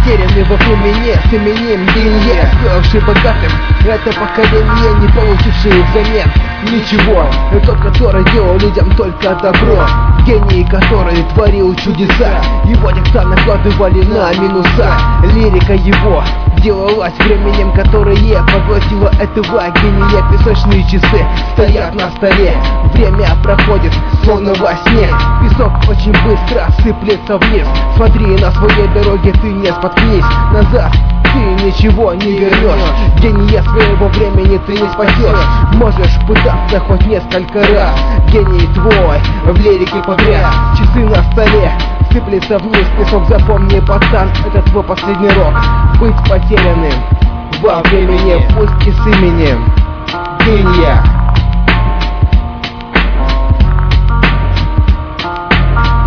потерянный во времени с именем гения, сделавший богатым это поколение, не получившие взамен ничего. Тот, который делал людям только добро, гений, который творил чудеса. Его текста накладывали на минуса. Лирика его делалась временем, которое поглотило этого гения. Песочные часы стоят на столе, время проходит словно во сне. Песок очень быстро сыплется вниз. Смотри на своей дороге, ты не споткнись. Назад ты ничего не вернешь. Гения своего времени ты не спасешь. Можешь пытаться хоть несколько раз. Гений твой в лирике погряз. Часы на столе сыплется вниз. Песок, запомни, пацан, это твой последний рок. Быть потерянным во времени, пусть и с именем гения.